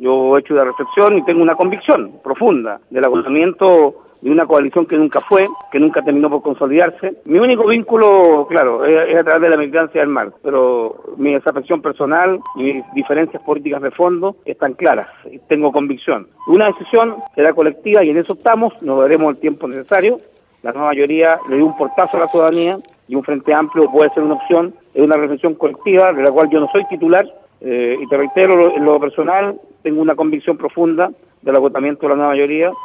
Yo he hecho una reflexión y tengo una convicción profunda del agotamiento de una coalición que nunca fue, que nunca terminó por consolidarse. Mi único vínculo, claro, es a través de la militancia del MAR, pero mi desafección personal y mis diferencias políticas de fondo están claras, y tengo convicción. Una decisión será colectiva y en eso estamos, nos daremos el tiempo necesario. La nueva mayoría le dio un portazo a la ciudadanía y un frente amplio puede ser una opción, es una reflexión colectiva de la cual yo no soy titular, y te reitero, en lo personal, tengo una convicción profunda del agotamiento de la nueva mayoría.